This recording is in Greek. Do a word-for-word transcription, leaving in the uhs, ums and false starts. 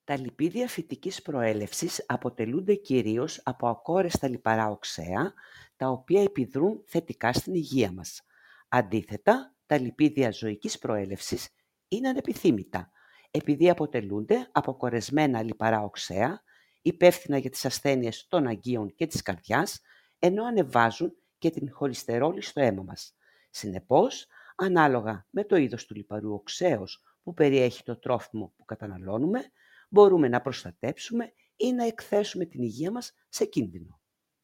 Τα λιπίδια φυτικής προέλευσης αποτελούνται κυρίως από ακόρεστα λιπαρά οξέα, τα οποία επιδρούν θετικά στην υγεία μας. Αντίθετα, τα λιπίδια ζωικής προέλευσης είναι ανεπιθύμητα, επειδή αποτελούνται από κορεσμένα λιπαρά οξέα, υπεύθυνα για τις ασθένειες των αγκίων και της καρδιάς, ενώ ανεβάζουν και την χολυστερόλη στο αίμα μας. Συνεπώς, ανάλογα με το είδος του λιπαρού οξέως που περιέχει το τρόφιμο που καταναλώνουμε, μπορούμε να προστατέψουμε ή να εκθέσουμε την υγεία μας σε κίνδυνο.